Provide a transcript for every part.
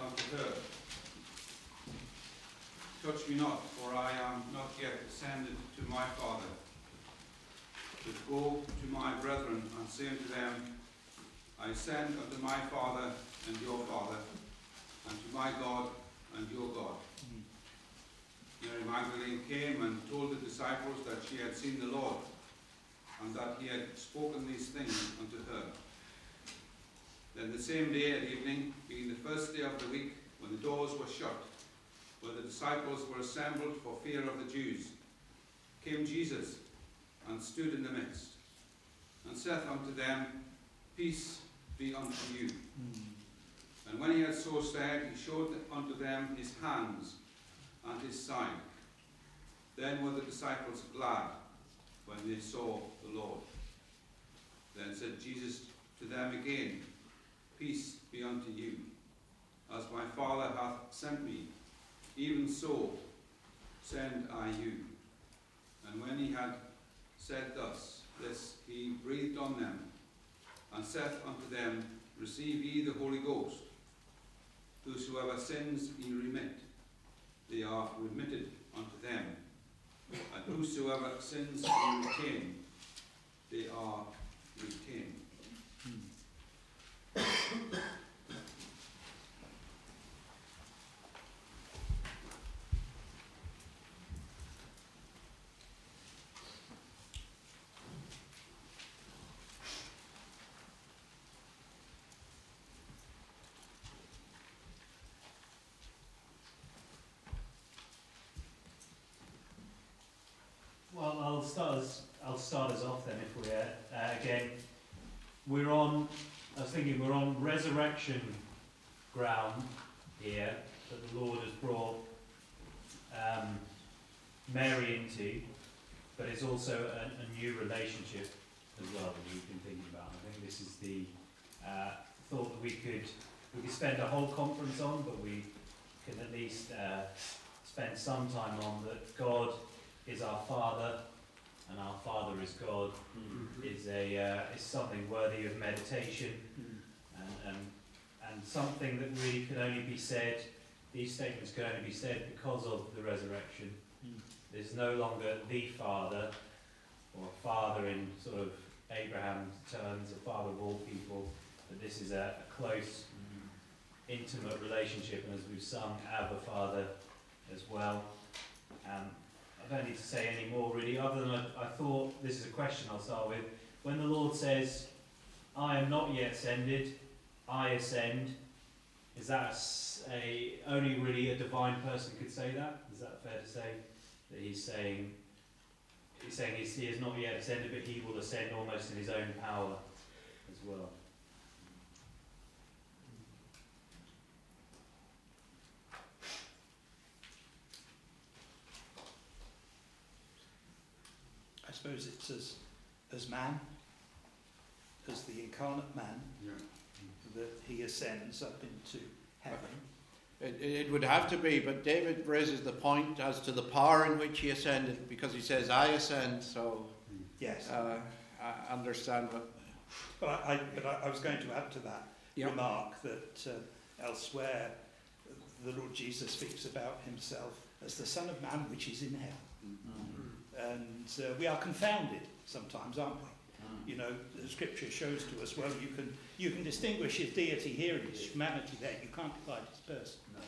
unto her, touch me not, for I am not yet ascended to my Father. But go to my brethren and say unto them, I ascend unto my Father and your Father, and to my God and your God. Mary Magdalene came and told the disciples that she had seen the Lord, and that he had spoken these things unto her. Then the same day at evening, being the first day of the week, when the doors were shut, where the disciples were assembled for fear of the Jews, came Jesus and stood in the midst, and saith unto them, Peace be unto you. And when he had so said, he showed unto them his hands and his side. Then were the disciples glad when they saw the Lord. Then said Jesus to them again, Peace be unto you. As my Father hath sent me, even so send I you. And when he had said this, he breathed on them, and saith unto them, Receive ye the Holy Ghost. Whosoever sins ye remit, they are remitted unto them. And whosoever sins ye retain, they are retained. Well, I'll start us off then. If we're again, we're on resurrection ground here that the Lord has brought Mary into, but it's also a new relationship as well that we've been thinking about. I think this is the thought that we could spend a whole conference on, but we can at least spend some time on that. God is our Father, and our Father is God, is something worthy of meditation, and something that really can only be said. These statements can only be said because of the resurrection. There's no longer the Father, or Father in sort of Abraham terms, a Father of all people, but this is a close, intimate relationship, and as we've sung, Abba Father as well. I don't need to say any more really, other than I thought, this is a question I'll start with. When the Lord says, I am not yet ascended, I ascend, is that only really a divine person could say that? Is that fair to say? That he's saying he is not yet ascended, but he will ascend almost in his own power as well. I suppose it's as man, as the incarnate man, that he ascends up into heaven. It would have to be, but David raises the point as to the power in which he ascended, because he says, I ascend, so yes. I understand what... But I was going to add to that remark that elsewhere the Lord Jesus speaks about himself as the Son of Man which is in heaven. And we are confounded sometimes, aren't we? You know, the Scripture shows to us, well, you can distinguish his deity here and his humanity there. You can't divide his person. No.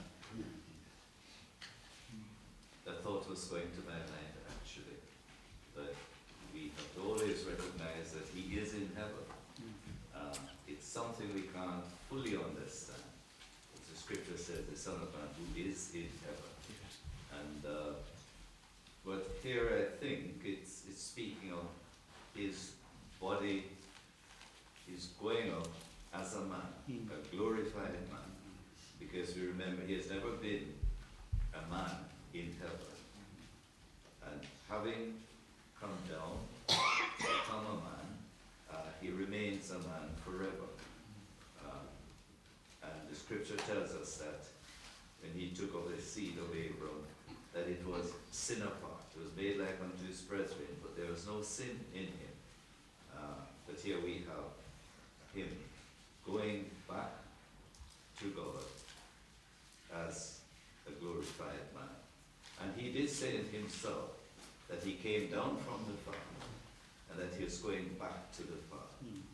The thought was going to my mind, actually, that we have to always recognize that he is in heaven. It's something we can't fully understand. As the Scripture says, the Son of Man who is in heaven. And but here I think it's speaking of his body is going up as a man, a glorified man, because we remember he has never been a man in heaven. And having come down, become a man, he remains a man forever. And the Scripture tells us that when he took of the seed of Abraham, that it was sin apart. It was made like unto his brethren, but there was no sin in him. But here we have him going back to God crucified man. And he did say it himself, that he came down from the Father, and that he is going back to the Father.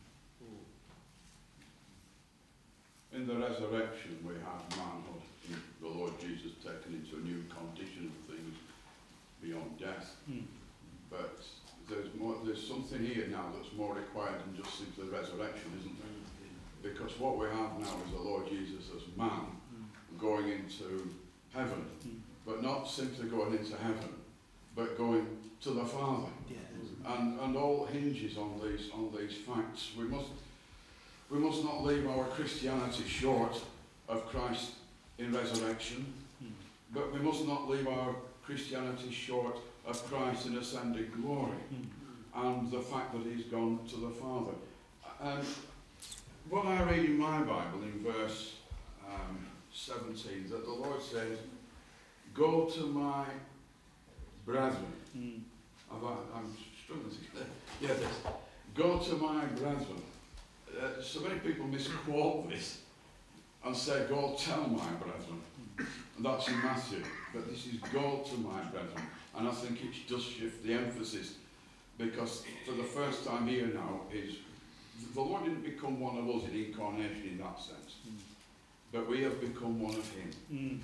In the resurrection, we have manhood, in the Lord Jesus taken into a new condition of things beyond death. But there's something here now that's more required than just simply resurrection, isn't there? Because what we have now is the Lord Jesus as man going into heaven, but not simply going into heaven, but going to the Father. And all hinges on these facts. We must not leave our Christianity short of Christ in resurrection, but we must not leave our Christianity short of Christ in ascending glory, and the fact that he's gone to the Father. What I read in my Bible in verse 17, that the Lord says, "Go to my brethren." I'm struggling to get this. "Go to my brethren." So many people misquote this and say, "Go tell my brethren." And that's in Matthew. But this is "go to my brethren." And I think it does shift the emphasis, because for the first time here now is the Lord didn't become one of us in incarnation in that sense, but we have become one of him.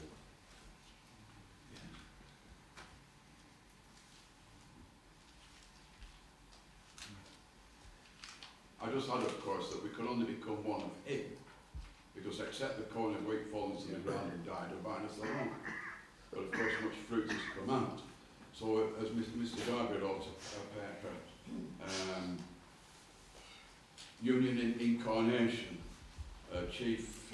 I just had, of course, that we can only become one of him, because except the corn of wheat falling to the ground and died, abideth alone. But of course, much fruit is come out. So, as Mr. Darby wrote, Union in Incarnation, chief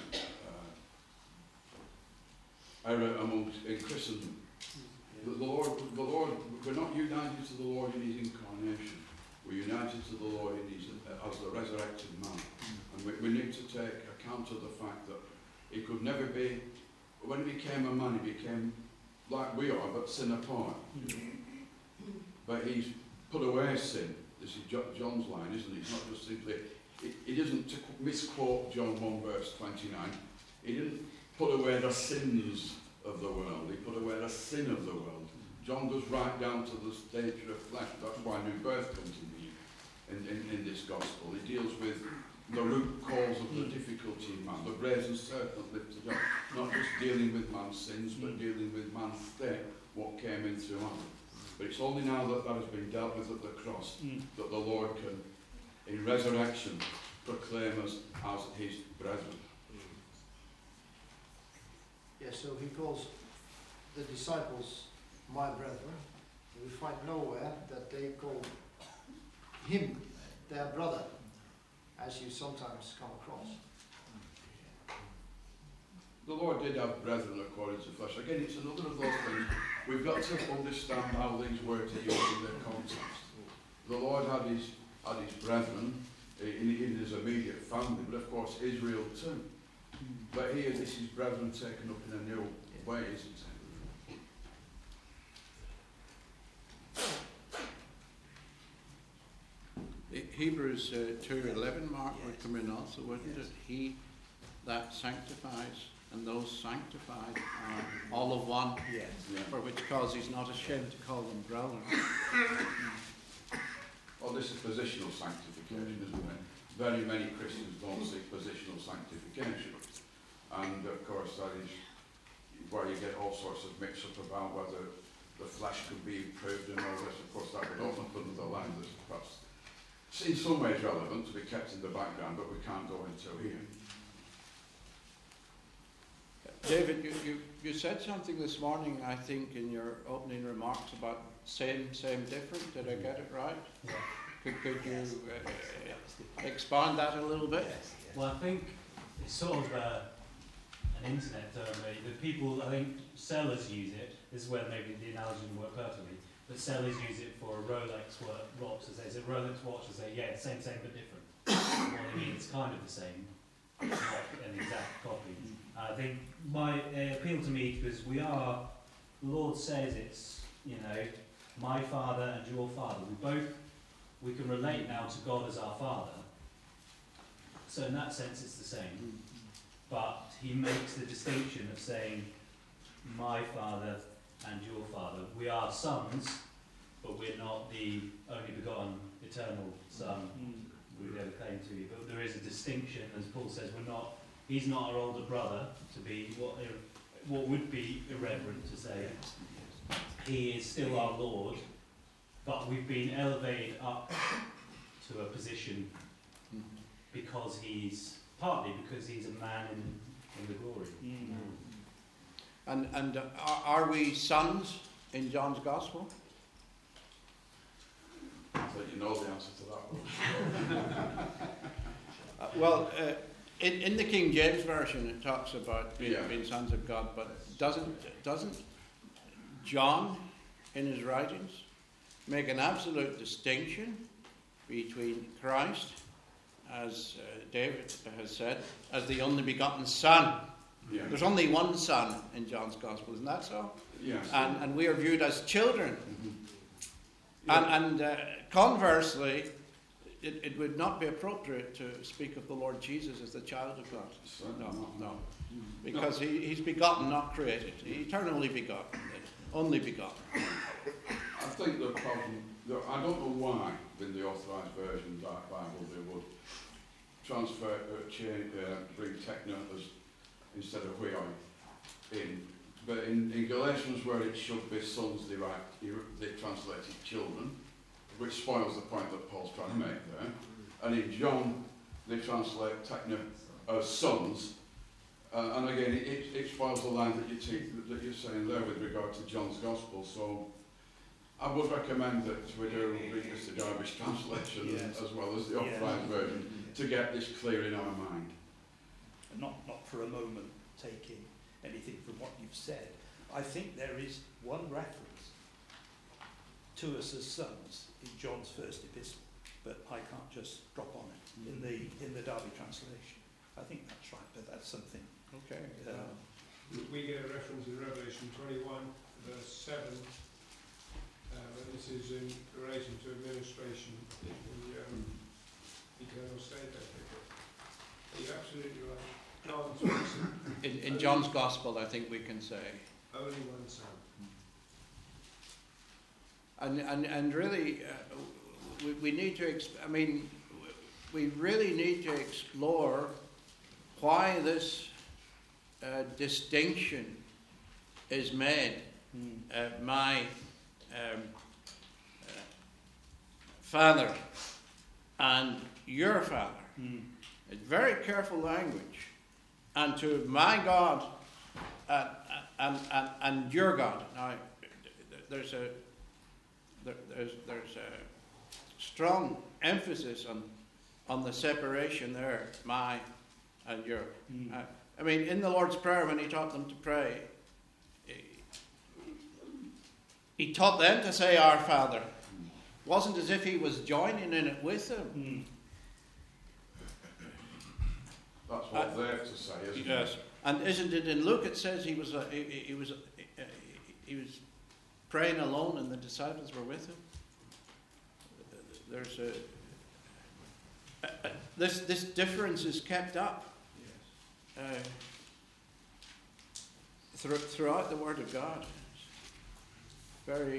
error amongst in Christendom. The Lord, we're not united to the Lord in his incarnation. We're united to the Lord in his, as the resurrected man. And we need to take account of the fact that he could never be, when he became a man, he became like we are, but sin apart. But he's put away sin. This is John's line, isn't it? It's not just simply, it isn't to misquote John 1 verse 29. He didn't put away the sins of the world. He put away the sin of the world. John goes right down to the nature of flesh. That's why new birth comes in this gospel. He deals with the root cause of the difficulty in man, the brazen serpent lifted up. Not just dealing with man's sins, but dealing with man's state, what came in through Adam. But it's only now that has been dealt with at the cross that the Lord can, in resurrection, proclaim us as his brethren. Yes, so he calls the disciples my brethren. We find nowhere that they call him their brother, as you sometimes come across. The Lord did have brethren according to flesh. Again, it's another of those things. We've got to understand how these words are used in their context. The Lord had his brethren in his immediate family, but of course Israel too. But here this is brethren taken up in a new way, isn't it? Hebrews 2:11, Mark, would come in also, wouldn't it? He that sanctifies and those sanctified are all of one, for which cause he's not ashamed to call them brethren. Well, this is positional sanctification, isn't it? Very many Christians don't seek positional sanctification. And of course that is where you get all sorts of mix-up about whether the flesh could be improved and all this. Of course that would open up another line that's perhaps in some ways relevant to be kept in the background, but we can't go into here. David, you said something this morning, I think, in your opening remarks about same, different. Did I get it right? Yeah. Could you expand that a little bit? Well, I think it's sort of an internet term. The people, I think sellers use it. This is where maybe the analogy didn't work perfectly. But sellers use it for a Rolex watch. As they say, Rolex watch, they say, yeah, same, but different. What they mean, it's kind of the same, not an exact copy. I think my appeal to me, because the Lord says it's, my Father and your Father. We can relate now to God as our Father. So in that sense, it's the same. But he makes the distinction of saying, my Father and your Father. We are sons, but we're not the only begotten eternal Son we've ever claimed to be. But there is a distinction, as Paul says, he's not our older brother, to be what would be irreverent to say. He is still our Lord, but we've been elevated up to a position partly because he's a man in the glory. And are we sons in John's Gospel? So you know the answer to that one. Well, in the King James Version it talks about being sons of God, but doesn't John in his writings make an absolute distinction between Christ, as David has said, as the only begotten Son? Yeah. There's only one Son in John's Gospel, isn't that so? Yes. And we are viewed as children. Yeah. And conversely, it would not be appropriate to speak of the Lord Jesus as the child of God. No. Because he's begotten, not created. Eternally begotten, only begotten. I think the problem, I don't know why in the authorised version of that Bible they would transfer, bring techno instead of we in. But in Galatians, where it should be sons, they translated children, which spoils the point that Paul's trying to make there. And in John, they translate techno as sons. And again, it spoils the line that you're saying there with regard to John's Gospel. So I would recommend that we do read this the Derbysh translation as well as the authorised version to get this clear in our mind. And not for a moment taking anything from what you've said. I think there is one reference to us as sons in John's first epistle, but I can't just drop on it in the Derby translation. I think that's right, but that's something. Okay. We get a reference in Revelation 21, verse 7, and this is in relation to administration in the eternal state, I think. You're absolutely right. In John's Gospel, I think we can say only one Son. And really, we need to. We really need to explore why this distinction is made. My father and your father. It's very careful language. And to my God and your God. Now, there's a strong emphasis on the separation there, my and your. In the Lord's Prayer, when he taught them to pray, he taught them to say, Our Father. It wasn't as if he was joining in it with them. That's what they have to say, isn't it? Yes. And isn't it in Luke it says he was praying alone and the disciples were with him? There's this difference is kept up throughout the Word of God. Very.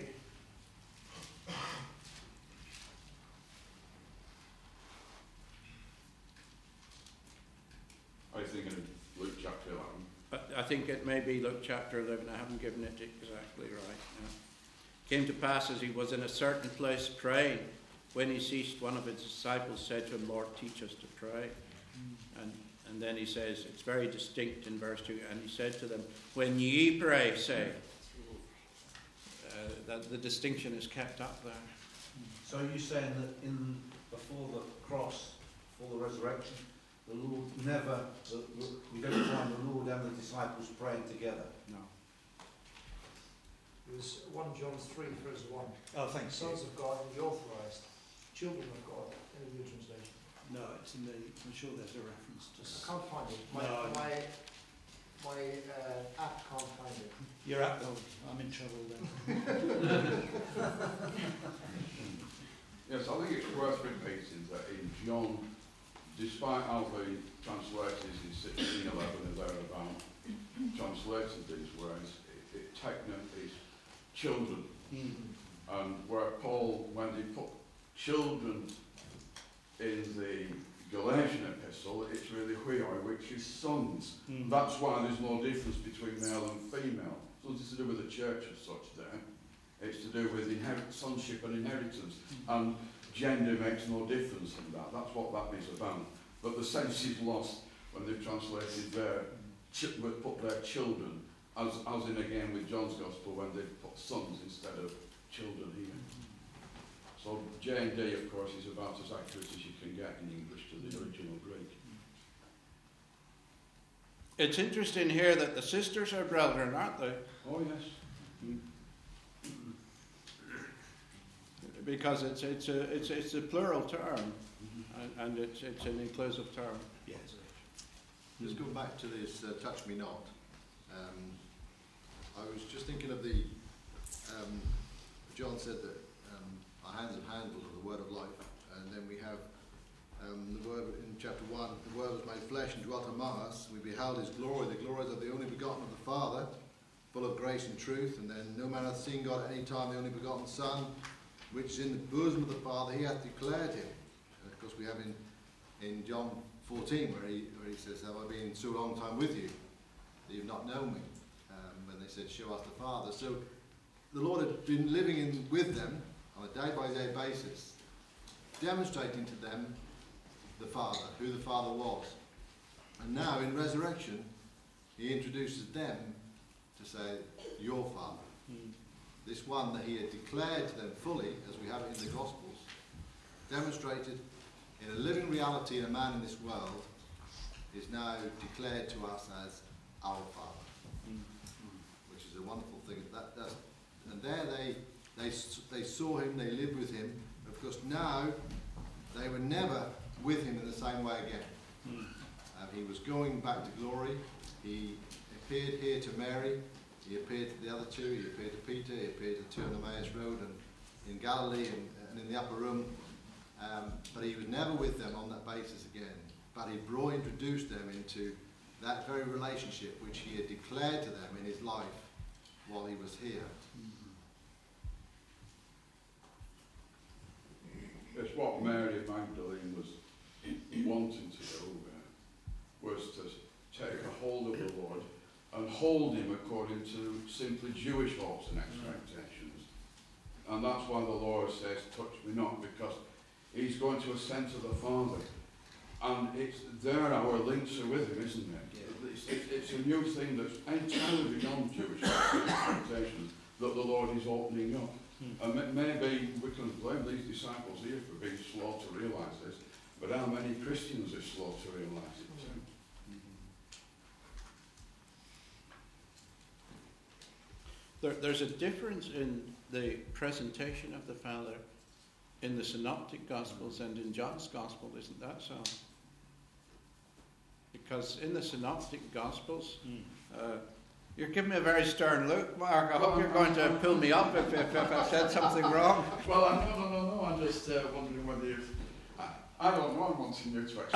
I think in Luke chapter 11. I think it may be Luke chapter 11. I haven't given it exactly right. No. Came to pass as he was in a certain place praying, when he ceased, one of his disciples said to him, Lord, teach us to pray. And then he says, it's very distinct in verse 2, and he said to them, when ye pray, say. That the distinction is kept up there. So you're saying that before the cross, before the resurrection, the Lord we don't find the Lord and the disciples praying together? No. It was 1 John 3, verse 1. Oh, thanks. Sons of God in the authorised, children of God in the New Translation. No, it's in the. I'm sure there's a reference to. I can't find it. My app can't find it. You're at. Oh, I'm in trouble then. Yes, I think it's worth repeating that in John, despite how the translators in 1611 and thereabout translated these words, pregnant is children. And where Paul, when he put children in the Galatian epistle, it's really huioi, which is sons. That's why there's no difference between male and female. So it's to do with the church as such there. It's to do with sonship and inheritance. And gender makes no difference in that. That's what that is about. But the sense is lost when they've translated put their children, as in again with John's Gospel, when they've put sons instead of children here. So J and D, of course, is about as accurate as you can get in English to the original Greek. It's interesting here that the sisters are brethren, aren't they? Oh, yes. Because it's a plural term, and it's an inclusive term. Yes. Just going back to this touch me not, I was just thinking of the, John said that our hands have handled of the word of life, and then we have the word in chapter 1, the word was made flesh and dwelt among us, we beheld his glory, the glories of the only begotten of the Father, full of grace and truth, and then no man hath seen God at any time, the only begotten Son, which is in the bosom of the Father, he hath declared him. And of course we have in John 14 where he says, have I been so long time with you that you've not known me? When they said, show us the Father. So the Lord had been living with them on a day-by-day basis, demonstrating to them the Father, who the Father was. And now in resurrection, he introduces them to say, your Father. This one that he had declared to them fully, as we have it in the Gospels, demonstrated in a living reality in a man in this world, is now declared to us as our Father, which is a wonderful thing. And there they saw him, they lived with him. Of course, now they were never with him in the same way again. He was going back to glory. He appeared here to Mary. He appeared to the other two. He appeared to Peter. He appeared to two on Emmaus Road and in Galilee and in the upper room. But he was never with them on that basis again. But he introduced them into that very relationship which he had declared to them in his life while he was here. It's what Mary Magdalene was wanting to do was to take a hold of the Lord and hold him according to simply Jewish hopes and expectations. And that's why the Lord says, touch me not, because he's going to ascend to the Father. And it's there our links are with him, isn't it? Yeah. It's a new thing that's entirely beyond Jewish expectations that the Lord is opening up. And maybe we can blame these disciples here for being slow to realise this, but how many Christians are slow to realise it too? There's a difference in the presentation of the Father in the Synoptic Gospels and in John's Gospel, isn't that so? Because in the Synoptic Gospels, you're giving me a very stern look, Mark. I hope you're going to pull me up if I've said something wrong. Well, no. I'm just wondering whether you've... I don't know. I'm wanting you to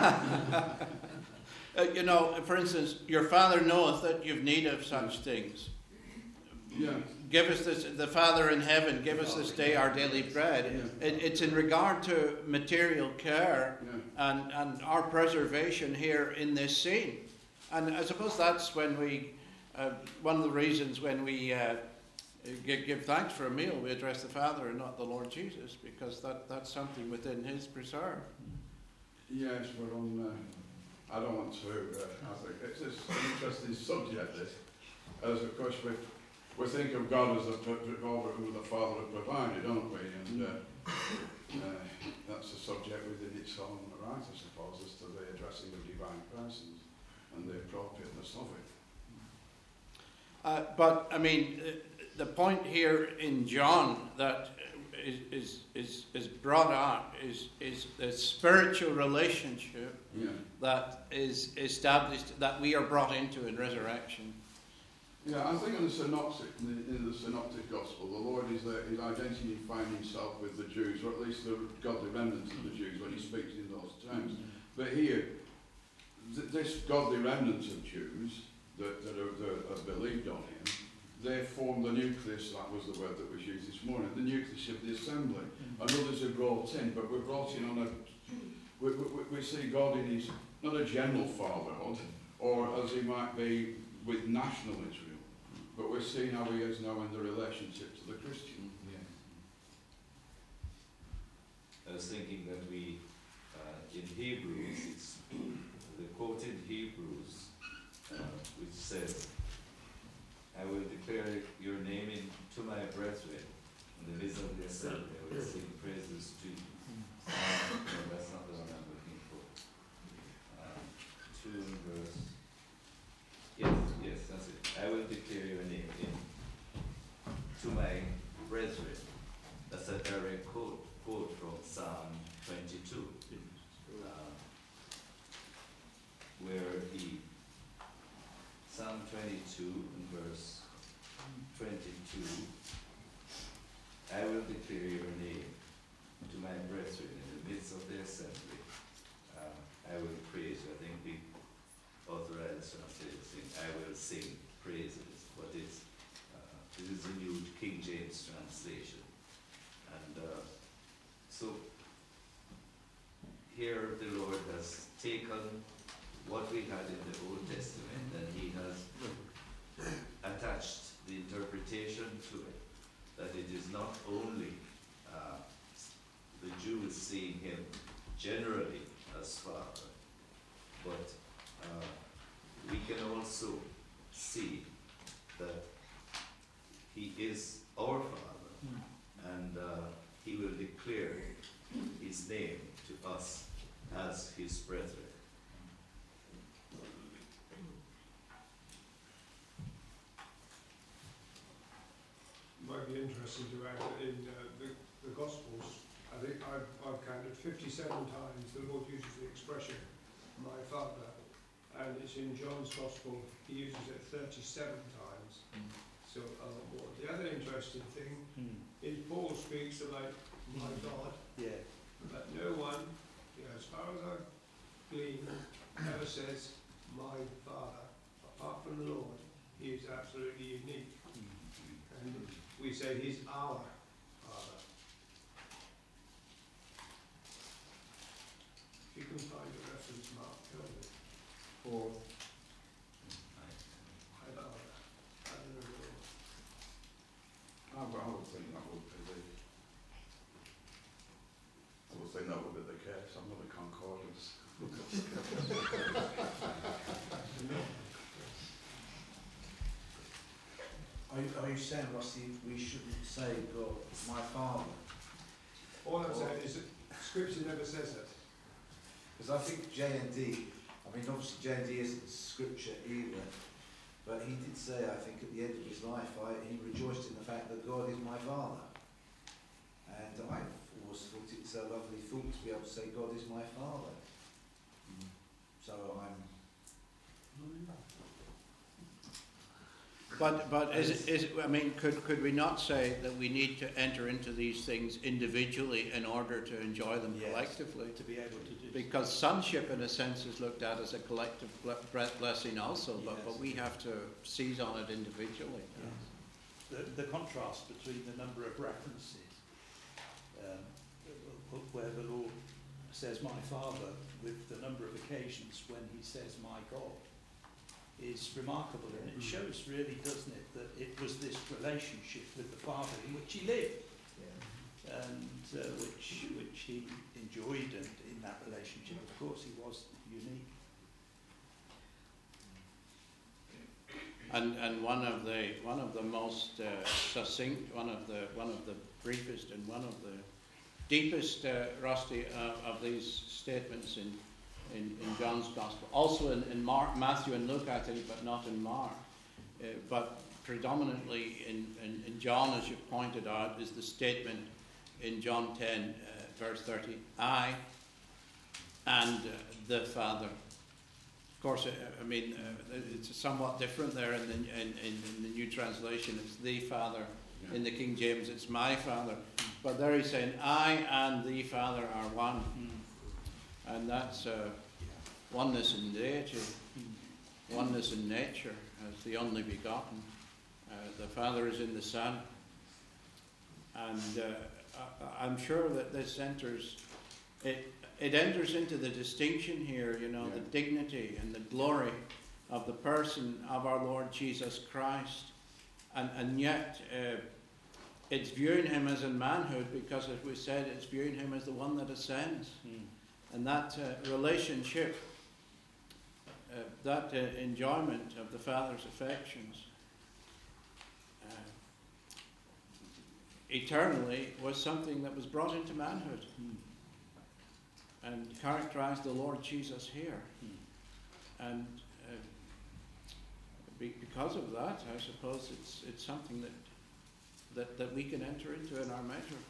explain. For instance, your Father knoweth that you've need of such things. Yeah. Give us this, the Father in heaven, give us this day our daily bread. Yeah. It's in regard to material care and our preservation here in this scene. And I suppose that's when we, one of the reasons when we give thanks for a meal, we address the Father and not the Lord Jesus, because that's something within his preserve. Yes, we're on... I don't want to... I think it's an interesting subject, this. As, of course, we think of God as who the Father had provided, don't we? And that's a subject within its own right, I suppose, as to the addressing of divine persons and the appropriateness of it. But, I mean, the point here in John that is brought out is the spiritual relationship that is established, that we are brought into in resurrection. Yeah, I think in the Synoptic Gospel, the Lord is identifying himself with the Jews, or at least the godly remnants of the Jews, when he speaks in those terms. But here, this godly remnant of Jews that have believed on him, they've nucleus, that was the word that was used this morning, the nucleus of the assembly. And others are brought in, but we're brought in on we see God in his, not a general fatherhood, or as he might be with national Israel, but we're seeing how he is now in the relationship to the Christian. I was thinking that we, in Hebrews, it's the quote in Hebrews, which says, I will declare your name to my brethren in the midst of the assembly. I will sing praises to you. No, that's not the one I'm looking for. 2 verse. Yes, that's it. I will declare your name to my brethren. That's a direct quote from Psalm 22, where Psalm 22 and verse 22, I will declare your name to my brethren in the midst of the assembly. I will praise you. I think the authorized translation, I will sing praises, but this is the New King James translation. And so here the Lord has taken what we had in the Old Testament and he has attached the interpretation to it, that it is not only the Jews seeing him generally as Father, but we can also see that he is our Father, and he will declare his name to us as his brethren. Might be interesting to add that in the Gospels, I think I've counted 57 times the Lord uses the expression, my Father, and it's in John's Gospel, he uses it 37 times, so a lot more. The other interesting thing is Paul speaks about my God, but no one, as far as I've gleaned, ever says my Father. Apart from the Lord, he is absolutely unique. And we say he's our Father. If you can find a reference, Mark, go on it. Or I don't know. I would think that would be the case. I'm not a concordance. are you saying, Rusty, we shouldn't say God, my Father? All I'm saying is that Scripture never says that. Because I think J&D, I mean obviously J&D isn't Scripture either, but he did say, I think at the end of his life, he rejoiced in the fact that God is my Father. And I've always thought it's a lovely thought to be able to say God is my Father. So But I mean, could we not say that we need to enter into these things individually in order to enjoy them collectively? To be able to do because sonship, in a sense, is looked at as a collective blessing also, but we have to seize on it individually. Yes. The contrast between the number of references where the Lord says my Father with the number of occasions when he says my God is remarkable, and it shows really, doesn't it, that it was this relationship with the Father in which he lived, and which he enjoyed, and in that relationship, of course, he was unique. And one of the most succinct, one of the briefest, and one of the deepest, Rusty, of these statements in John's Gospel, also in Mark, Matthew and Luke, I think, but not in Mark, but predominantly in John, as you pointed out, is the statement in John 10, verse 30, I and the Father. Of course, I mean, it's somewhat different there in the New Translation. It's the Father. In the King James, it's my Father. But there he's saying, I and the Father are one. And that's oneness in deity, oneness in nature as the only begotten. The Father is in the Son. And I'm sure that this enters into the distinction here, the dignity and the glory of the person of our Lord Jesus Christ. And yet it's viewing him as in manhood, because as we said, it's viewing him as the one that ascends. And that relationship, that enjoyment of the Father's affections, eternally was something that was brought into manhood and characterized the Lord Jesus here. And because of that, I suppose it's something that we can enter into in our measure.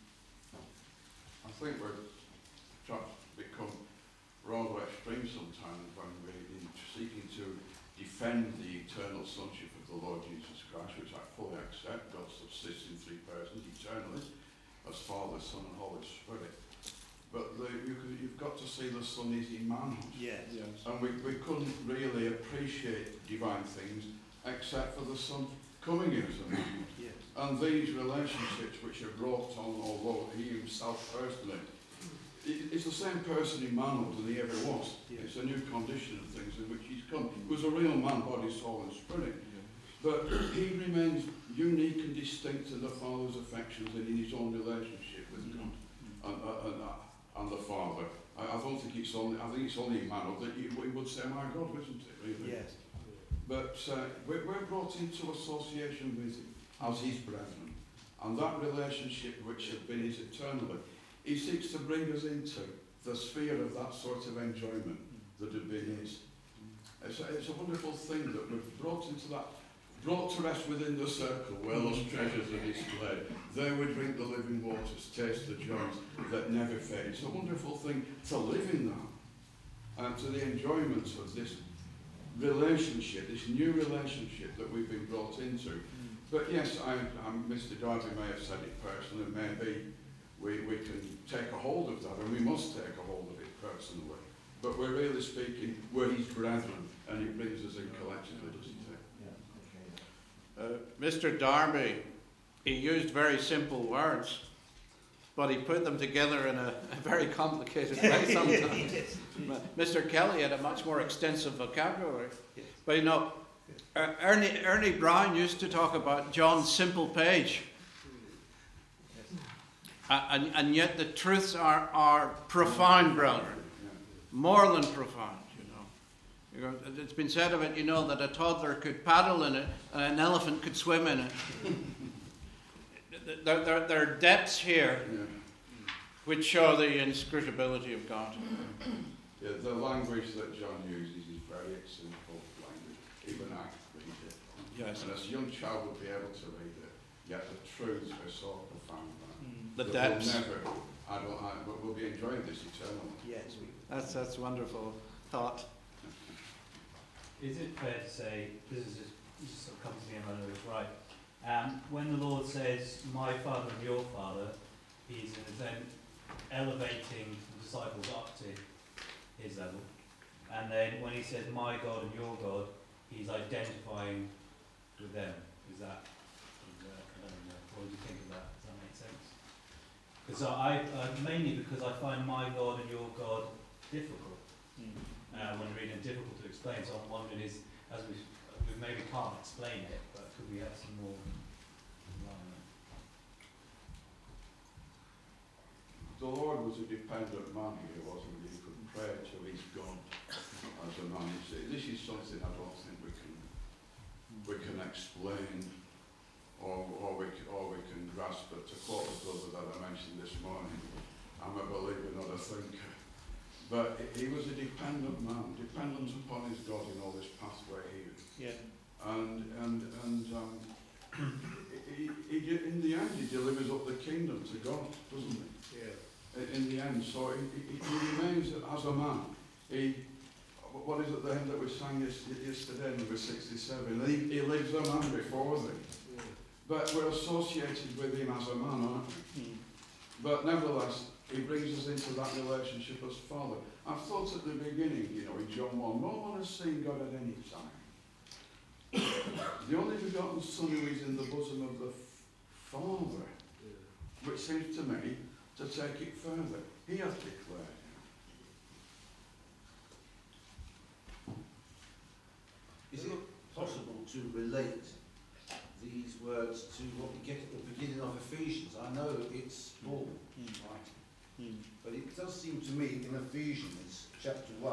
I think we're trying to become rather extreme sometimes when we're seeking to defend the eternal sonship of the Lord Jesus Christ, which I fully accept. God subsists in three persons eternally, as Father, Son and Holy Spirit. But you've got to see the Son is in manhood. Yes. And we couldn't really appreciate divine things except for the Son coming in as a man. Yes. And these relationships which are brought on, although he himself personally is the same person in manhood than he ever was. Yes. It's a new condition of things in which he's come. He was a real man, body, soul and spirit. But he remains unique and distinct in the Father's affections and in his own relationship with God and the Father. I don't think it's only, I think it's only in manhood that he would say, my God, isn't it, really? Yes. But we're brought into association with him as his brethren. And that relationship, which has been his eternally, he seeks to bring us into the sphere of that sort of enjoyment that had been his. It's a wonderful thing that we're brought into that, brought to rest within the circle where those treasures are displayed. There we drink the living waters, taste the joys that never fade. It's a wonderful thing to live in that, and to the enjoyment of this relationship, this new relationship that we've been brought into. But yes, Mr. Darby may have said it personally, maybe we can take a hold of that, and we must take a hold of it personally. But we're really speaking, we're his brethren, and he brings us in collectively, doesn't he? Mr. Darby, he used very simple words, but he put them together in a very complicated way sometimes. Mr. Kelly had a much more extensive vocabulary. But Ernie Brown used to talk about John's simple page. And yet the truths are profound, brethren. More than profound, It's been said of it, that a toddler could paddle in it and an elephant could swim in it. There are depths here which show the inscrutability of God. Yeah, the language that John uses is very simple language. Even I could read it. Yes. And as a young child would be able to read it, yet the truths are so profound. The depths. We'll be enjoying this eternally. Yes. That's a wonderful thought. Is it fair to say, this sort of comes to me and I know it's right, when the Lord says, my Father and your Father, he's in a sense elevating the disciples up to his level. And then when he says, my God and your God, he's identifying with them. Is that I don't know, what do you think of that? Does that make sense? Because mainly because I find my God and your God difficult. When reading, difficult to explain. So I'm wondering, we maybe can't explain it, but could we have some more environment? The Lord was a dependent man here, wasn't he? He could pray to his God as a man. You see, this is something I don't think we can explain or we can grasp. But to quote the brother that I mentioned this morning, I'm a believer, not a thinker. But he was a dependent man, dependent upon his God in all this pathway here. Yeah. And in the end, he delivers up the kingdom to God, doesn't he? Yeah. In the end, so he remains as a man. What is it the hymn that we sang yesterday, number 67? He lives a man before thee. Yeah. But we're associated with him as a man, aren't we? But nevertheless, he brings us into that relationship as Father. I thought at the beginning, in John 1, no one has seen God at any time. the only begotten Son who is in the bosom of the Father, which seems to me to take it further. He has declared. Is it possible to relate these words to what we get at the beginning of Ephesians? I know it's Paul, right? But it does seem to me in Ephesians chapter 1,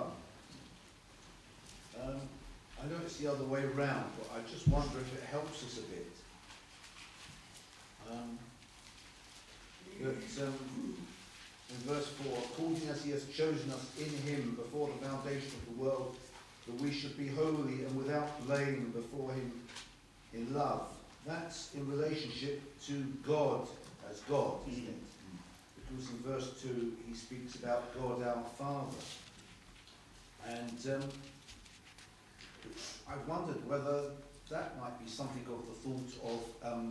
I know it's the other way around, but I just wonder if it helps us a bit. In verse 4, according as he has chosen us in him before the foundation of the world, that we should be holy and without blame before him in love. That's in relationship to God as God, isn't it? Because in verse 2 he speaks about God our Father. And I wondered whether that might be something of the thought of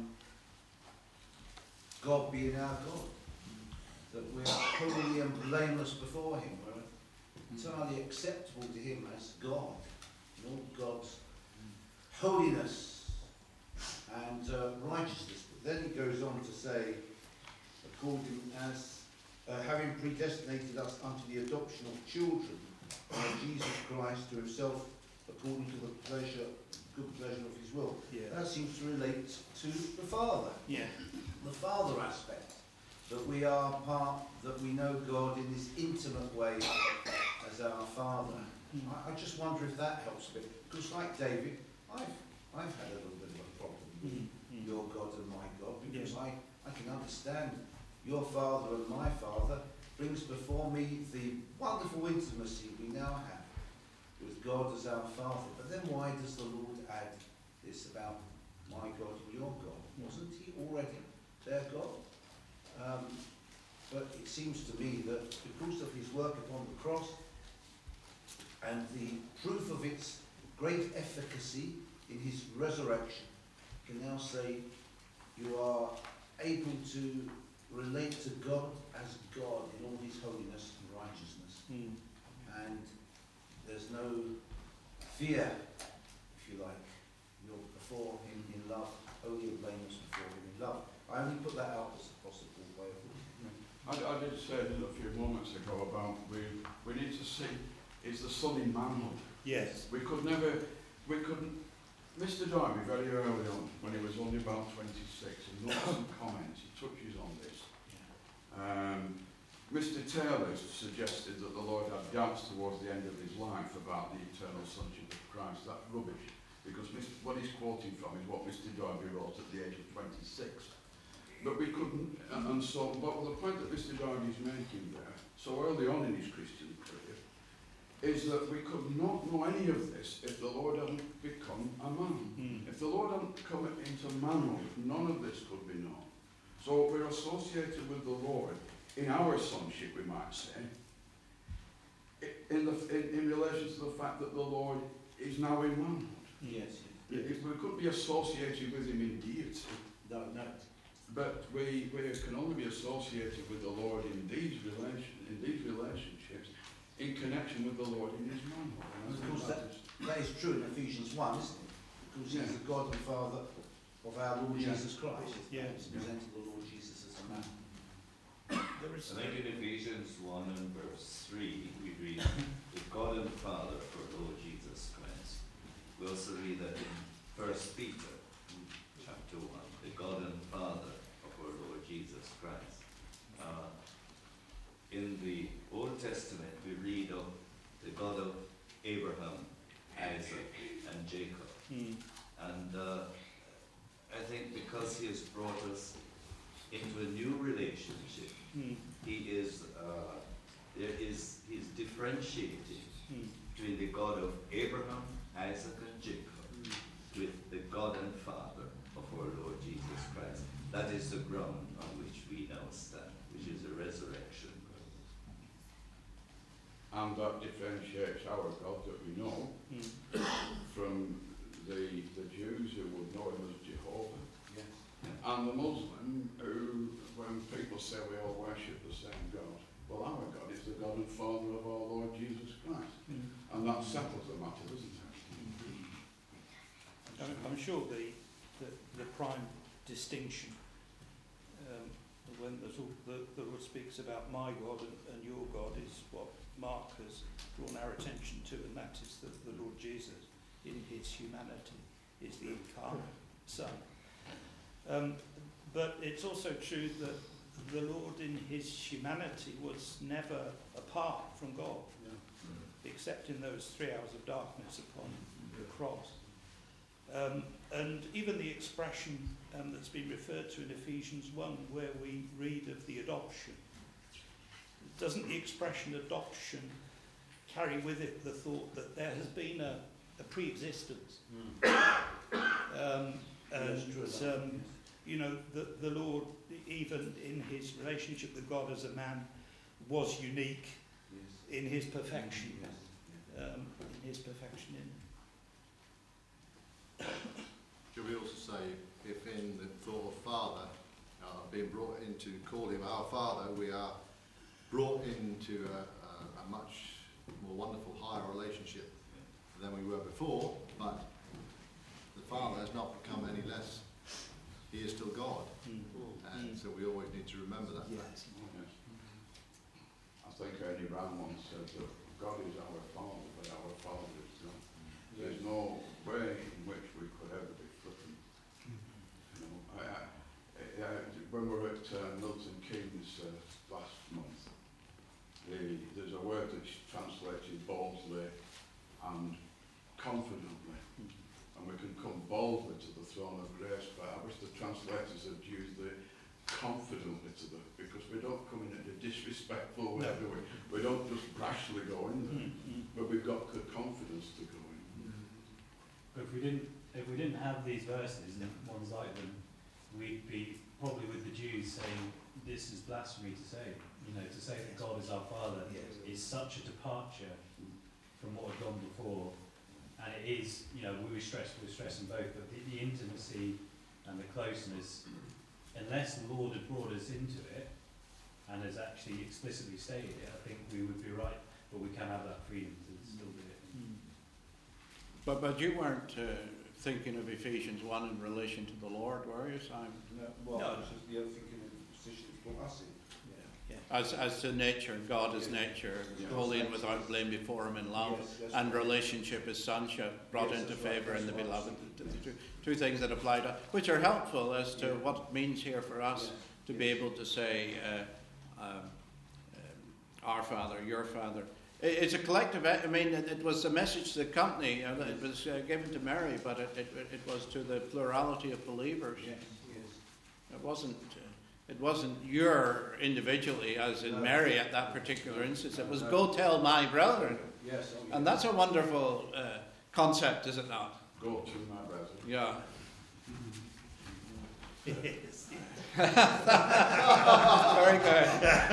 God being our God. That we're holy and blameless before him. We're entirely acceptable to him as God. In all God's holiness and righteousness. But then he goes on to say, according as having predestinated us unto the adoption of children by Jesus Christ to himself, according to the good pleasure of his will. Yeah. That seems to relate to the Father. Yeah. The Father aspect. That we are that we know God in this intimate way as our Father. I just wonder if that helps a bit. Because like David, I've had a little bit of a problem with your God and my God, because I can understand your Father and my Father brings before me the wonderful intimacy we now have with God as our Father. But then why does the Lord add this about my God and your God? Wasn't he already their God? But it seems to me that because of his work upon the cross and the proof of its great efficacy in his resurrection, can now say you are able to relate to God as God in all his holiness and righteousness. And there's no fear, if you like. You're before him in love, holy and blameless before him in love. I only put that out as a possible way of looking. I did say a few moments ago about we need to see, is the Son in manhood? Yes. We couldn't, Mr. Darby very early on, when he was only about 26, he notes some comments, he touches on this. Mr. Taylor suggested that the Lord had doubts towards the end of his life about the eternal sonship of Christ. That's rubbish, because what he's quoting from is what Mr. Darby wrote at the age of 26. But we couldn't, but the point that Mr. Darby is making there, so early on in his Christian career, is that we could not know any of this if the Lord hadn't become a man. If the Lord hadn't come into manhood, none of this could be known. So we're associated with the Lord in our sonship, we might say, in relation to the fact that the Lord is now in manhood. Yes. We couldn't be associated with him in deity. No. But we can only be associated with the Lord in these relationships in connection with the Lord in his manhood. And of course that is true in Ephesians 1, isn't it? Because he's the God and Father of our Lord Jesus Christ. He's presented the Lord Jesus as a man. I think in Ephesians 1 and verse 3 we read, the God and Father of our Lord Jesus Christ. We also read that in 1 Peter chapter 1, the God and Father of our Lord Jesus Christ. In the Old Testament we read of the God of Abraham, Isaac and Jacob. And I think because he has brought us into a new relationship, he's differentiating between the God of Abraham, Isaac and Jacob with the God and Father of our Lord Jesus Christ. That is the ground on which we now stand, which is a resurrection. And that differentiates our God that we know from the Jews who would know him as Jehovah. Yes. And the Muslim who, when people say we all worship the same God, well, our God is the God and Father of our Lord Jesus Christ. And that settles the matter, doesn't it? I'm sure the prime distinction when the Lord speaks about my God and your God is what Mark has drawn our attention to, and that is that the Lord Jesus in his humanity is the incarnate Son. But it's also true that the Lord in his humanity was never apart from God, except in those 3 hours of darkness upon the cross. And even the expression that's been referred to in Ephesians 1, where we read of the adoption, doesn't the expression adoption carry with it the thought that there has been a pre-existence? You know, the Lord, even in his relationship with God as a man, was unique in his perfection. In his perfection in Should we also say, if in the thought of Father, being brought into, call him our Father, we are brought into a much more wonderful, higher relationship than we were before, but the Father has not become any less. He is still God. And so we always need to remember that fact. I think Ernie Brown once said that God is our Father, but our Father is God. There's no way in which we could ever be flippant. You know, when we were at Milton Keynes last month, there's a word that's translated boldly and confidently, and we can come boldly to the throne of grace. But I wish the translators had used the confidently to the, because we don't come in in a disrespectful way, do we? We don't just rashly go in there, but we've got the confidence to go in. But if we didn't have these verses and ones like them, we'd be probably with the Jews saying this is blasphemy to say. You know, to say that God is our Father is such a departure from what had gone before, and it is, you know, we're stressing both, but the intimacy and the closeness, unless the Lord had brought us into it and has actually explicitly stated it, I think we would be right, but we can have that freedom to still do it. But you weren't thinking of Ephesians 1 in relation to the Lord, were you, Simon? No. You're thinking of the position of us in. As to nature, God is nature, holy and without blame before him in love, and relationship as sonship brought into favour in the beloved. Two things that apply to, which are helpful as to what it means here for us to be able to say, our Father, your Father. It's a collective, I mean, it was a message to the company, it was given to Mary, but it was to the plurality of believers. It wasn't your individually, as in Mary at that particular instance. It was go tell my brethren. And that's a wonderful concept, is it not? Go to my brethren. Yeah. Very good.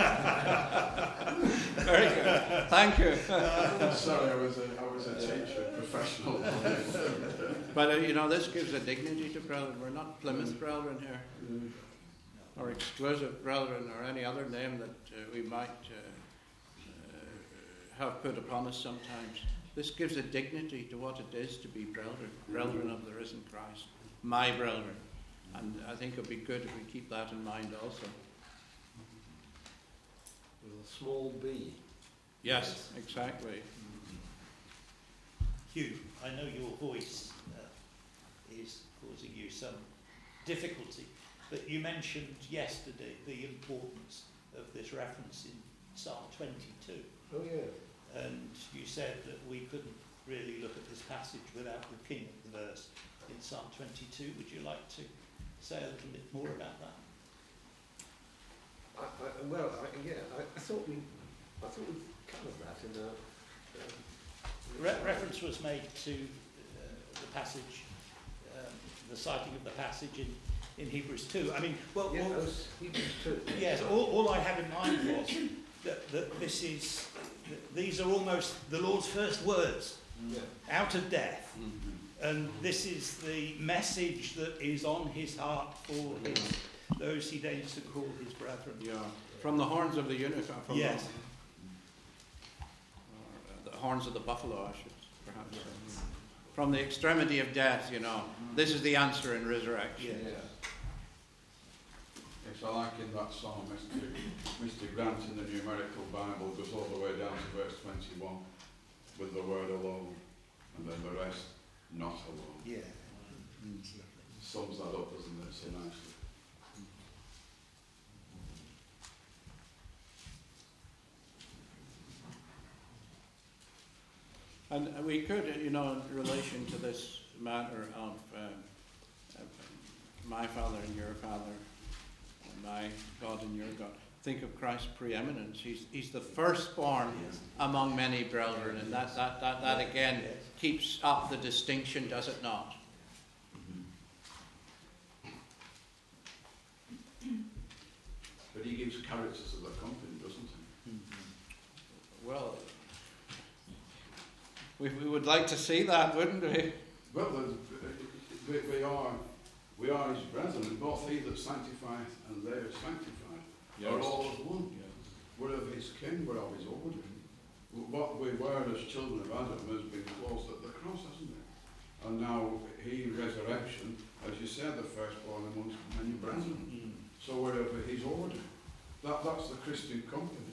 Very good. Thank you. Sorry, I was a teacher, professional. But you know, this gives a dignity to brethren. We're not Plymouth brethren here, or exclusive brethren, or any other name that we might have put upon us sometimes. This gives a dignity to what it is to be brethren of the risen Christ, my brethren. And I think it would be good if we keep that in mind also. With a small b. Yes, exactly. Hugh, I know your voice is causing you some difficulty, but you mentioned yesterday the importance of this reference in Psalm 22. Oh, yeah. And you said that we couldn't really look at this passage without looking at the verse in Psalm 22. Would you like to say a little bit more about that? I thought we covered that in Reference was made to the passage, the citing of the passage in Hebrews 2. I mean, Hebrews 2. Yes, all I had in mind was that these are almost the Lord's first words out of death. And this is the message that is on his heart for those he deigns to call his brethren. Yeah, from the horns of the unicorn. Yes. The horns of the buffalo, I should perhaps say. from the extremity of death, you know. This is the answer in resurrection. Yes, I like in that psalm, Mr. Grant in the Numerical Bible goes all the way down to verse 21 with the word alone, and then the rest, not alone. Yeah. Sums that up, doesn't it, so nicely. And we could, you know, in relation to this matter of my Father and your Father, and my God and your God, think of Christ's preeminence. He's the firstborn among many brethren, and that again keeps up the distinction, does it not? But he gives characters of the company, doesn't he? Well, we would like to see that, wouldn't we? Well, we are his brethren, and both he that sanctifieth and they are sanctified are all of one. We're of his kin, we're of his order. What we were as children of Adam has been closed at the cross, hasn't it? And now he, resurrection, as you said, the firstborn amongst many brethren. So we're of his order. That's the Christian company.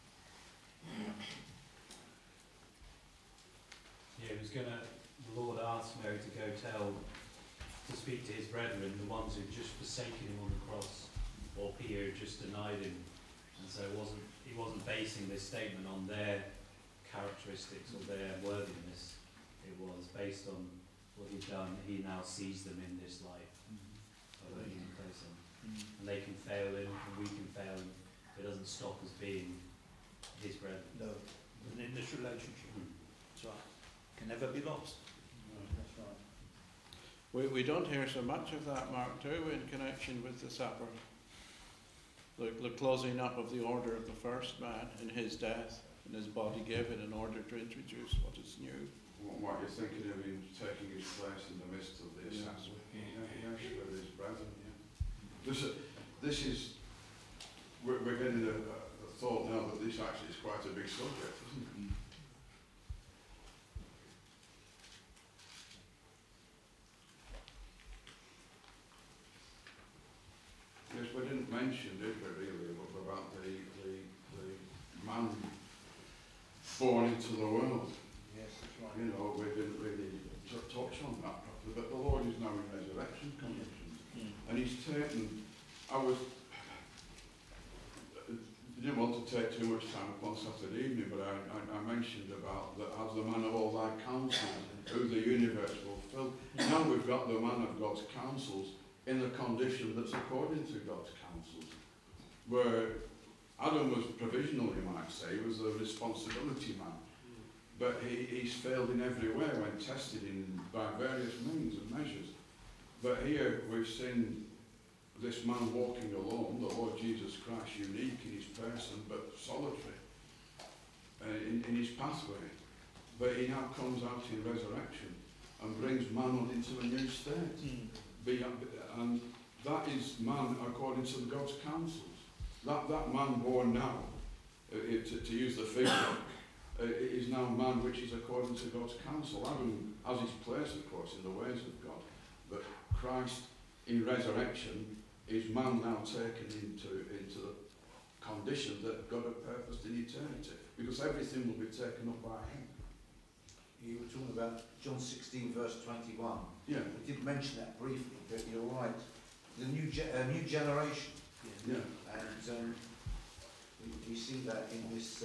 Yeah, the Lord asked Mary to go to speak to his brethren, the ones who'd just forsaken him on the cross, or Peter had just denied him. And so he wasn't basing this statement on their characteristics or their worthiness. It was based on what he'd done. He now sees them in this light. So that he can place them. And they can fail him, and we can fail him. It doesn't stop us being his brethren. No, and in this relationship, that's right, can never be lost. That's right. We don't hear so much of that, Mark, do we, in connection with the supper? The closing up of the order of the first man in his death, and his body given in order to introduce what is new. What you're thinking of him taking his place in the midst of the assembly. Yes, with his brethren, yeah. This is, we're getting a thought now that this actually is quite a big subject, isn't it? Yes, we didn't mention, did we, really, about the man born into the world. Yes, that's right. You know, we didn't really touch on that properly, but the Lord is now in resurrection conditions. And he's taken, didn't want to take too much time upon Saturday evening, but I mentioned about that as the man of all thy counsels, who the universe will fill. Now we've got the man of God's counsels in a condition that's according to God's counsels. Where Adam was provisional, you might say, he was a responsibility man. But he's failed in every way when tested by various means and measures. But here we've seen this man walking alone, the Lord Jesus Christ, unique in his person but solitary in his pathway. But he now comes out in resurrection and brings man into a new state. And that is man according to God's counsels. That man born now, to use the figure, is now man which is according to God's counsel. Adam has his place, of course, in the ways of God. But Christ in resurrection is man now taken into the condition that God had purposed in eternity. Because everything will be taken up by him. You were talking about John 16 verse 21. Yeah. We did mention that briefly, but you're right. The new generation. Yeah. And we see that in this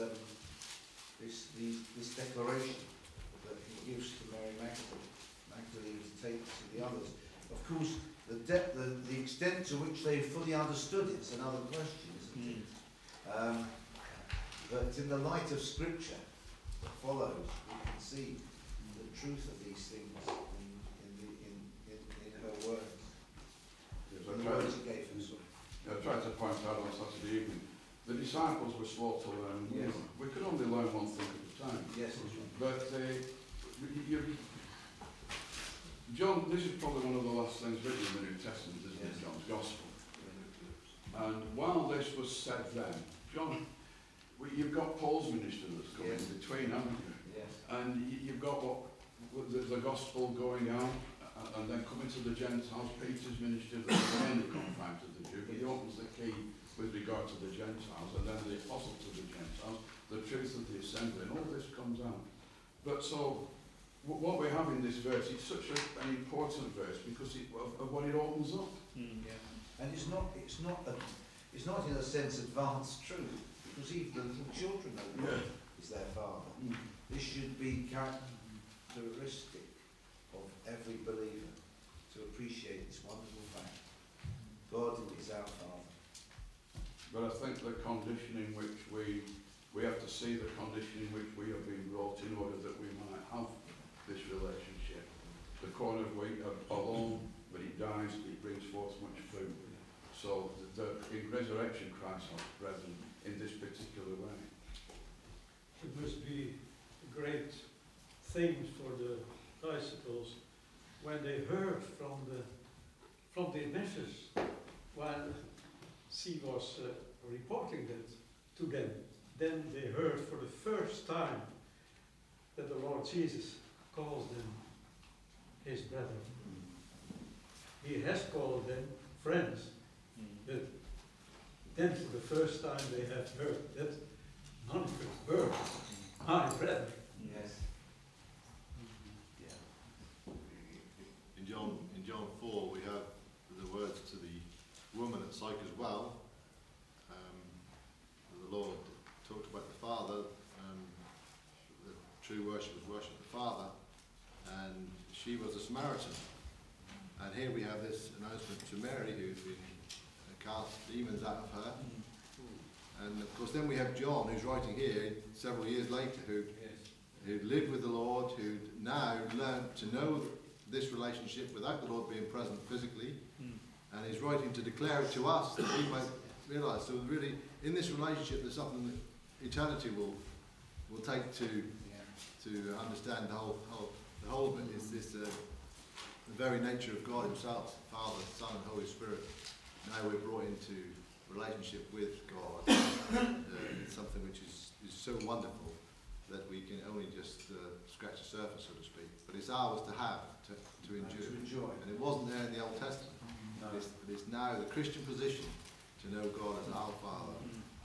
declaration that he gives to Mary Magdalene to take to the others. Of course, the extent to which they fully understood it's another question, isn't it? But in the light of Scripture that follows, we can see the truth of these things in her words. Yes, In the words he gave us. I tried to point out on Saturday evening, the disciples were slow to learn. Yes. We could only learn one thing at a time. Yes. But John, this is probably one of the last things written in the New Testament, isn't it? John's Gospel. And while this was said then, John, you've got Paul's ministry that's coming in between, haven't you? Yes. And you've got what the gospel going out and then coming to the Gentiles. Peter's ministry that was mainly confined to the Jew, but he opens the key with regard to the Gentiles, and then the apostle to the Gentiles, the truth of the assembly, and all this comes out. But so, what we have in this verse, it's such an important verse because of what it opens up. Yeah. And it's not in a sense advanced truth, because even the little children know God is their father. This should be characteristic of every believer to appreciate this wonderful fact. God is our Father. But I think the condition in which we have to see the condition in which we have been brought in order that we might have this relationship. The corn of wheat alone, when it dies, it brings forth much fruit. So in resurrection Christ was present in this particular way. It must be a great thing for the disciples when they heard from the message while she was reporting that to them. Then they heard for the first time that the Lord Jesus calls them his brethren. He has called them friends, but then for the first time they have heard that none could hurt my brethren. Yes. In John 4 we have the words to the woman at Sychar's well. The Lord talked about the Father, the true worshippers worship the Father, and she was a Samaritan. And here we have this announcement to Mary, who's been cast demons out of her. And of course then we have John, who's writing here several years later, who lived with the Lord, who now learned to know this relationship without the Lord being present physically, and is writing to declare it to us that we might realise. So really, in this relationship, there's something that eternity will take to understand the whole of it is this the very nature of God Himself, Father, Son, and Holy Spirit. Now we're brought into relationship with God. It's something which is so wonderful that we can only just scratch the surface, so to speak. But it's ours to have, to enjoy. And it wasn't there in the Old Testament. No. It's now the Christian position to know God as our Father.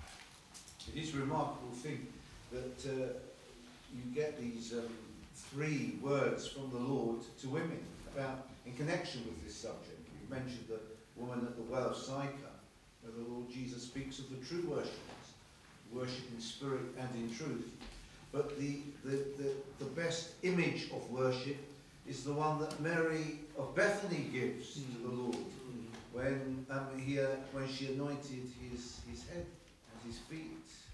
It is a remarkable thing that you get these three words from the Lord to women in connection with this subject. You've mentioned the woman at the well of Sychar, where the Lord Jesus speaks of the true worshippers, worship in spirit and in truth. But the best image of worship is the one that Mary of Bethany gives to the Lord when she anointed his head and his feet.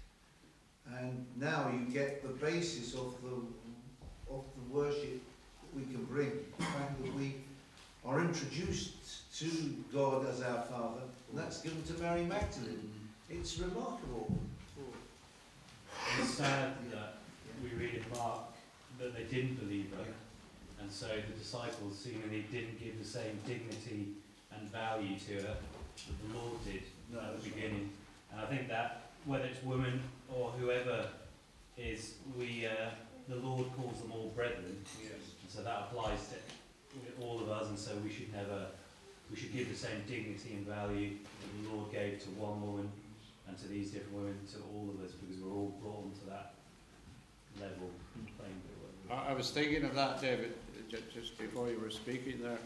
And now you get the basis of the worship that we can bring. The fact that we are introduced to God as our Father, and that's given to Mary Magdalene. It's remarkable. It's sad that we read in Mark that they didn't believe her, and so the disciples seemingly didn't give the same dignity and value to her that the Lord did at the beginning. And I think that whether it's women or whoever is, the Lord calls them all brethren, and so that applies to all of us, and so we should give the same dignity and value that the Lord gave to one woman and to these different women, to all of us, because we're all brought onto that level playing field. I was thinking of that, David, just before you were speaking there.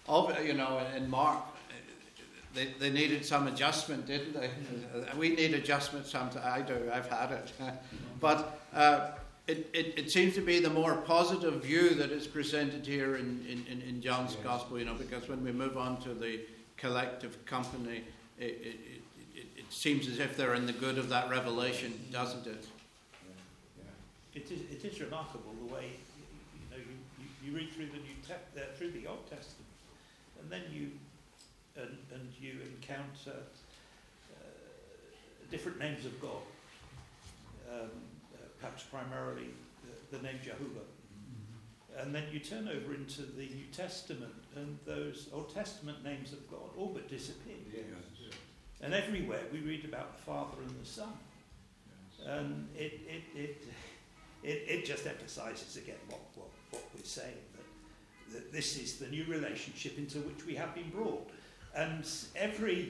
In Mark, they needed some adjustment, didn't they? We need adjustment sometimes. I do. I've had it. But it seems to be the more positive view that is presented here in John's Gospel, because when we move on to the collective company, it seems as if they're in the good of that revelation, doesn't it? It is remarkable the way you read through through the Old Testament, and then you encounter different names of God. Perhaps primarily the name Jehovah. And then you turn over into the New Testament, and those Old Testament names of God all but disappear. Yes. And everywhere we read about the Father and the Son. Yes. And it just emphasises again what what we're saying, that this is the new relationship into which we have been brought. And every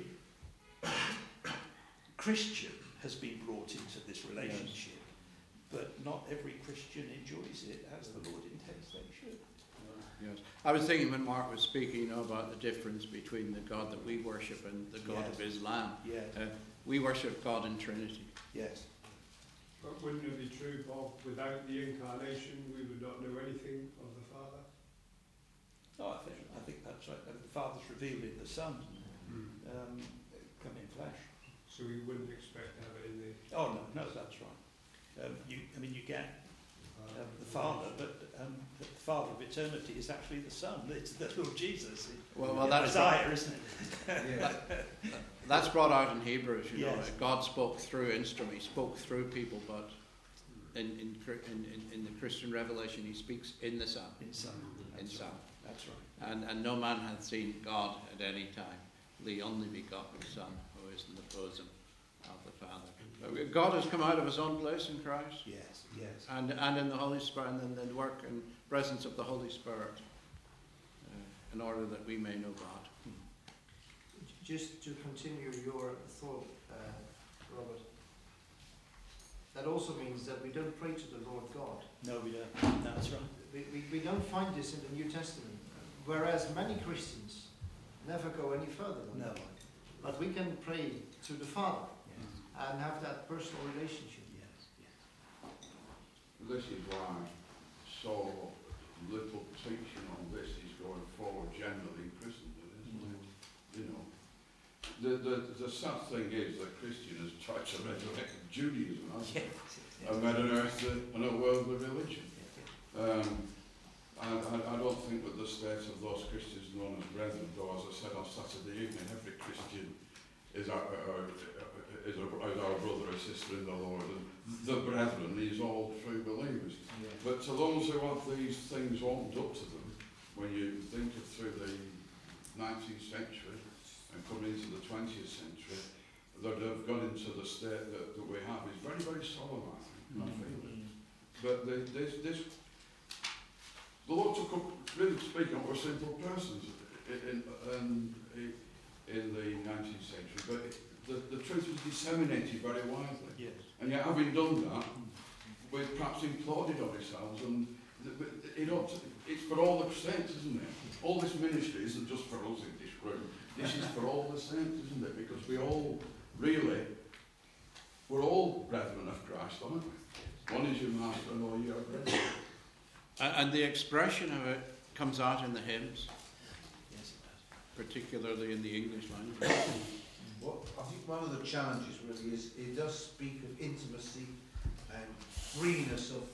Christian has been brought into this relationship, but not every Christian enjoys it as the Lord intends they should. Yes. I was thinking when Mark was speaking about the difference between the God that we worship and the God of Islam. Yes. We worship God in Trinity. Yes. But wouldn't it be true, Bob, without the incarnation we would not know anything of the Father? Oh, I think that's right. The Father's revealed in the Son, come in flesh. So we wouldn't expect to have it in the... Oh, no, that's right. You get the Father, but the Father of eternity is actually the Son. It's the Lord Jesus. Well, that's Isaiah, isn't it? That's brought out in Hebrews, you know. Yes. God spoke through instruments, He spoke through people, but in the Christian revelation, He speaks in the Son. In Son. That's right. And no man hath seen God at any time, the only begotten Son, who is in the bosom of the Father. God has come out of His own place in Christ. Yes. And in the Holy Spirit, and in the work and presence of the Holy Spirit, in order that we may know God. Just to continue your thought, Robert, that also means that we don't pray to the Lord God. No, we don't. That's right. We don't find this in the New Testament, whereas many Christians never go any further than that. But we can pray to the Father and have that personal relationship. This is why so little teaching on this is going forward generally in Christendom, isn't it? You know, the sad thing is that Christians try to resurrect Judaism, hasn't it? And made an earthly and a worldly religion. I don't think that the state of those Christians known as brethren, though, as I said on Saturday evening, every Christian is our brother or sister in the Lord, and the brethren is all true believers. But to those who have these things opened up to them, when you think of through the 19th century and coming into the 20th century, that have gone into the state that we have is very, very solemn, I think. I feel it. But the Lord took up, really speaking, we're simple persons in the 19th century, but the truth was disseminated very widely. Yes. And yet, having done that, we've perhaps imploded on ourselves, and it's for all the saints, isn't it? All this ministry isn't just for us in this room. This is for all the saints, isn't it? Because we're all brethren of Christ, aren't we? One is your master and all your brethren. And the expression of it comes out in the hymns. Yes, it does. Particularly in the English language. What I think one of the challenges really is it does speak of intimacy and freeness of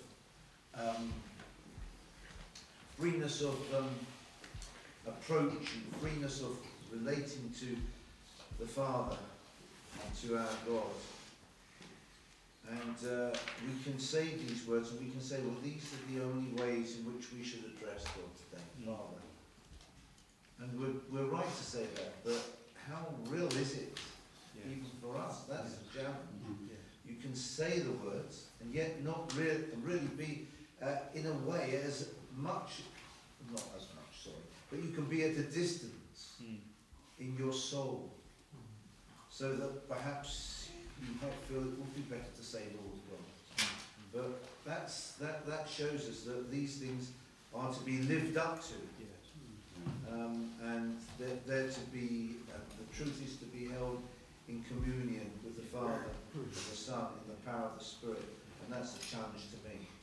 approach and freeness of relating to the Father and to our God. And we can say these words and we can say, well, these are the only ways in which we should address God today, Father. And we're right to say that, but how real is it, even for us? That's the challenge. You can say the words and yet not really be, in a way, not as much, but you can be at a distance in your soul, so that perhaps you might feel it would be better to say Lord God. But that shows us that these things are to be lived up to. And they're to be, the truth is to be held in communion with the Father, with the Son, in the power of the Spirit. And that's a challenge to me.